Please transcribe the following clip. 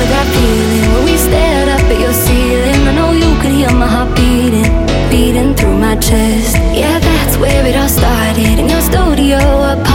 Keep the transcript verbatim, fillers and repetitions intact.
that feeling when we stared up at your ceiling. I know you could hear my heart beating, beating through my chest. Yeah, that's where it all started, in your studio apartment.